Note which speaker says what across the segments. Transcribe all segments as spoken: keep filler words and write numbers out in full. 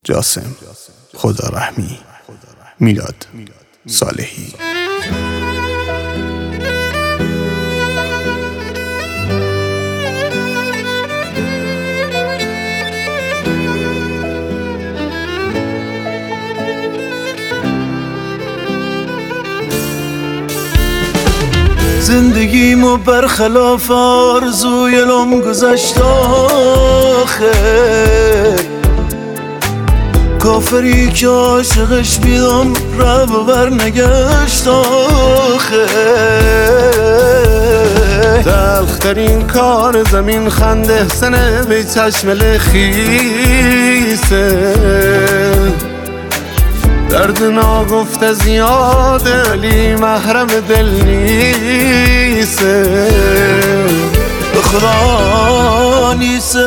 Speaker 1: جاسم خدا رحمی، میلاد صالحی.
Speaker 2: زندگیمو برخلاف آرزوی لم گذشت آخه، کافری که عاشقش بیدم رب و برنگشت آخه.
Speaker 3: تلخترین کار زمین خنده سنه به چشم لخیسه، درد ناگفته زیاده ولی محرم دل نیسته.
Speaker 2: به خدا نیسته.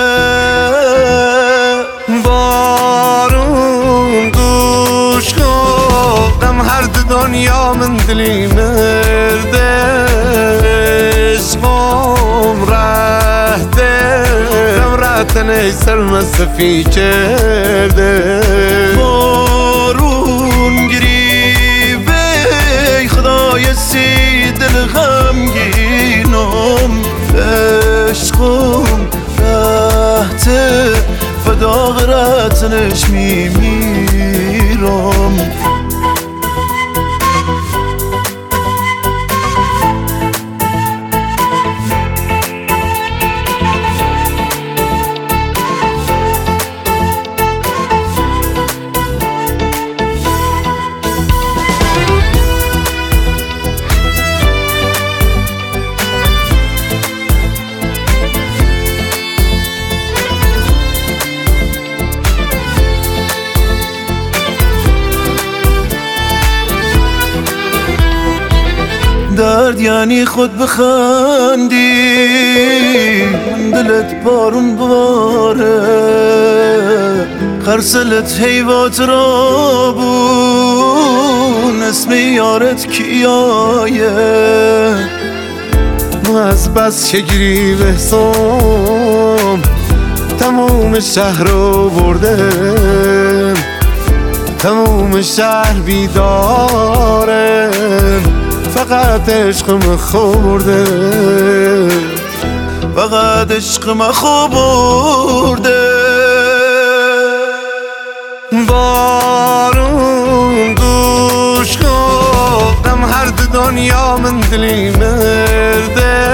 Speaker 3: بارون گوش کن هر دنیا من دلی مرده، عشقم رهده رهتن ای سرمسفی کرده.
Speaker 2: بارون گریبه ای خدای سی دل غمگینم، عشقم رهته فدا غیرتنش میمیرم. درد یعنی خود بخندی من دلت بارون باره، خرسلت حیوات را بون اسم یارت کیایه.
Speaker 3: ما از بس شگری بحثم تموم شهر رو برده، تموم شهر بیداره فقط عشقم خورده،
Speaker 2: فقط عشقم خورده.
Speaker 3: بارون گوش کن هر دنیا من دلی مرده،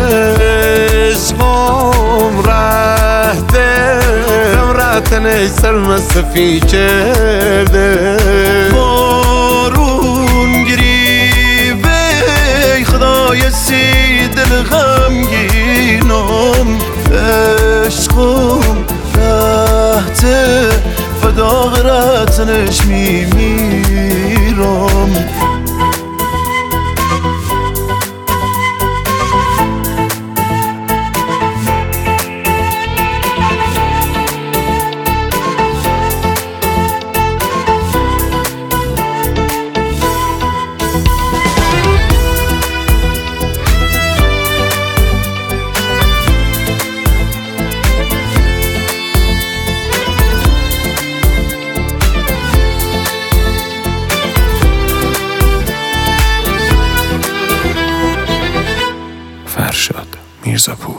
Speaker 3: عشقم رهده رهتن ای سرمسفی کرده.
Speaker 2: خدای سی دل غمگینم، عشقم رهته فدا غیرتنش میمیرم.
Speaker 1: فرشاد میرزاپور.